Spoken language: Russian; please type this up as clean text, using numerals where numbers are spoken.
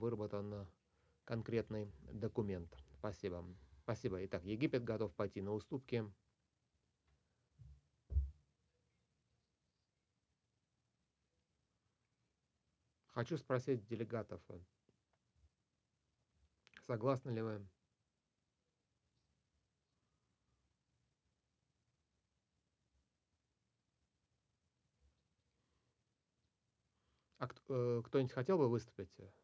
выработан конкретный документ. Спасибо. Спасибо. Итак, Египет готов пойти на уступки. Хочу спросить делегатов, согласны ли вы? А кто-нибудь хотел бы выступить?